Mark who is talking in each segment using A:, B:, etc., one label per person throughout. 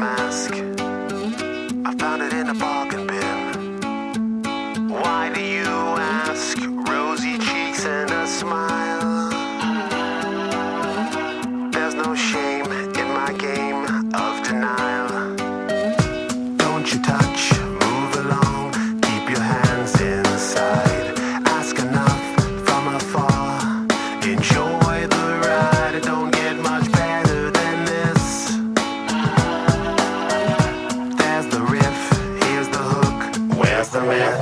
A: mask. I found it in a bargain bin. Why do you ask? Rosy cheeks and a smile. There's no shame in my game of denial. Don't you touch, move along, keep your hands inside. Ask enough from afar, enjoy the ride. It don't get much better than this. There's the riff, here's the hook, where's the myth?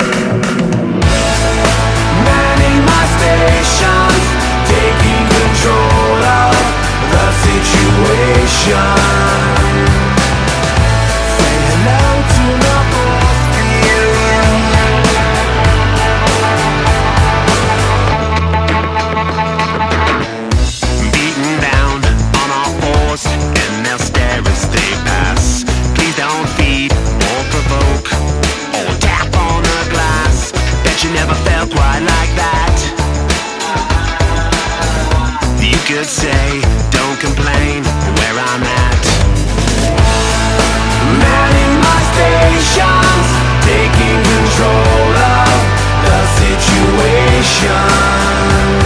A: Manning my stations, taking control of the situation. Say hello to my boss. Beaten down on our fours, and they'll stare as they pass. Please don't feed or provoke or tap on the glass. Bet you never felt quite like that. You could say, don't complain where I'm at. Manning my stations, taking control of the situation.